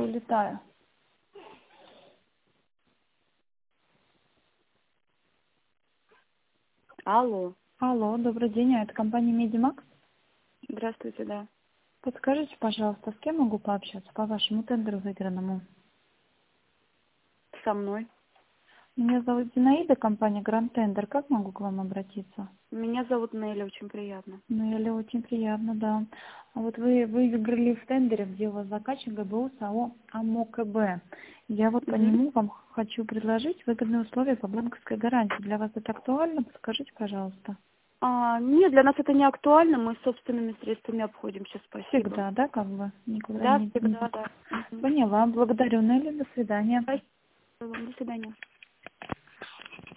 вылетаю. Алло. Алло, добрый день, это компания Медимакс. Здравствуйте, да. Подскажите, пожалуйста, с кем могу пообщаться по вашему тендеру выигранному? Со мной. Меня зовут Зинаида, компания Гранд Тендер. Как могу к вам обратиться? Меня зовут Нелли, очень приятно. Ну, или очень приятно, да. А вот вы выиграли в тендере, где у вас заказчик ГБУ САО АМОКБ. Я вот по Мгм. нему вам хочу предложить выгодные условия по банковской гарантии. Для вас это актуально? Подскажите, пожалуйста. Нет, для нас это не актуально, мы собственными средствами обходимся, спасибо. Всегда, да, как бы? Никуда Да, не... всегда, да. Мгм. Поняла. Благодарю, Нелли. До свидания. Спасибо вам, до свидания.